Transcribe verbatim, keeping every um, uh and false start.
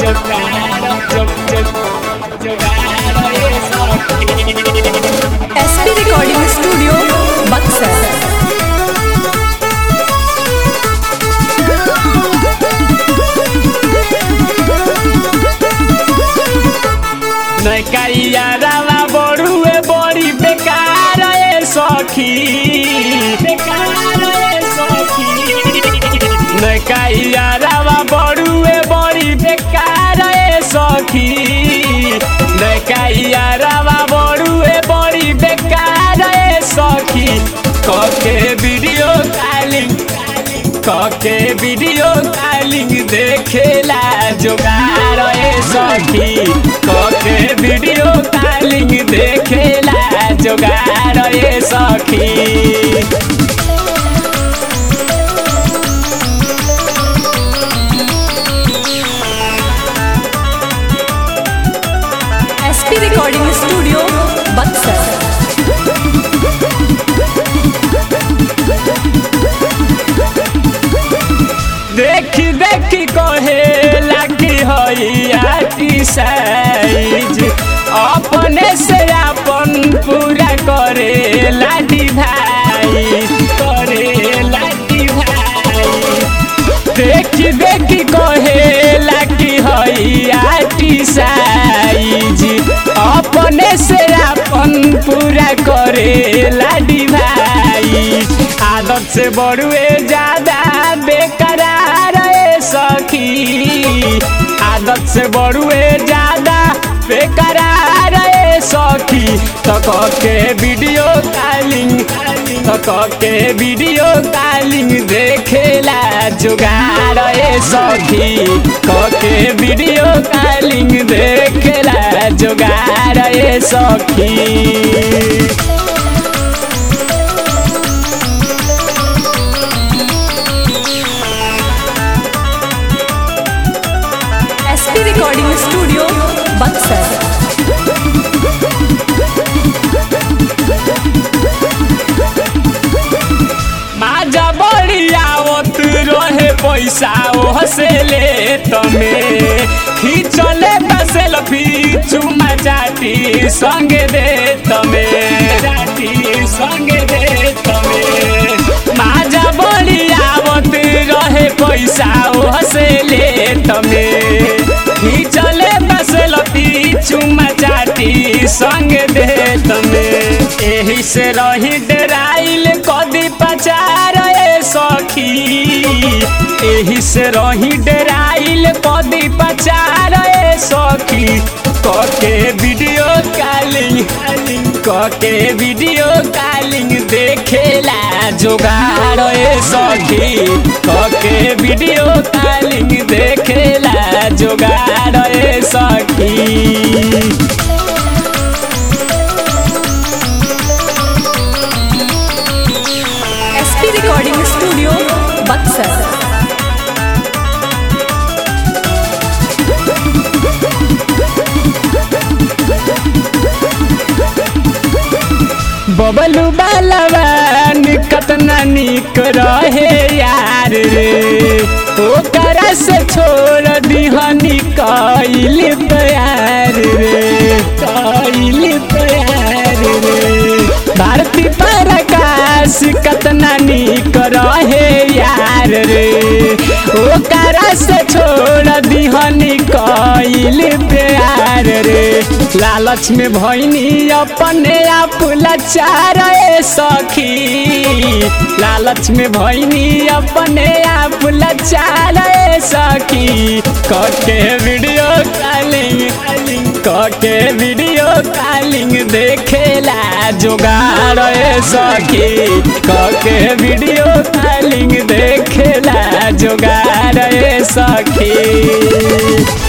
SP recording studio Buxar. नैका रवा बड़ुए बड़ी बेकार ए सखी बेकार ए सखी नैका रवा बड़ुए बड़ी बेकार ए सखी नैका रवा बड़ुए बड़ी बेकार ए सखी कके वीडियो कॉलिंग कके वीडियो कॉलिंग देखेला जोगार ए सखी कके वीडियो कॉलिंग देखेला जोगार ए सखी। SP recording studio Buxar. देखी देखी कहे लगी हई साइज अपने से अपन पूरा करे लाडी भाई करे लाडी भाई देखी देखी कहे लगी हई साइज अपने से अपन पूरा करे लाडी भाई आदत से बड़ुए ज्यादा बेकरार ए सखी आदत से बड़ुए ज्यादा बेकरार ए सखी तक के वीडियो कॉलिंग तक के वीडियो कॉलिंग देखेला जुगाड़ ए सखी तक के वीडियो कॉलिंग देखेला जुगाड़ ए सखी। SP recording studio Buxar. माजा बड़ी आवत रहे पैसा ओह से ले तमे खींचले सेल्फी चुमा चाटी संगे दे तमे चाटी संगे दे तमे माजा बड़ी आवत रहे पैसा ओह से ले तमे खींचले सेल्फी चुमा चाटी संगे दे तमे एही से रही डराइल कदी पचार ए सखी एही से रही डराइल कदी पचार ए सखी कके वीडियो कॉलिंग कके वीडियो कॉलिंग देखेला जोगाड़ ए सखी कके वीडियो कॉलिंग देखेला जोगाड़ ए सखी। Recording studio Buxar. बबलू बालवान कतना निक रहे यार रे ओकरा से छोड़ दिहनी कइल प्यार रे कइल प्यार रे भारती प्रकाश कतना निक रहे यार रे ओकरा से छोड़ दिहनी कइल प्यार रे लालच में भइनी अपने आप लाचार ए सखी लालच में भइनी अपने आप लाचार ए सखी कके वीडियो कॉलिंग कके वीडियो कॉलिंग देखेला जोगाड़ ए सखी कके वीडियो कॉलिंग देखेला जोगाड़ ए सखी।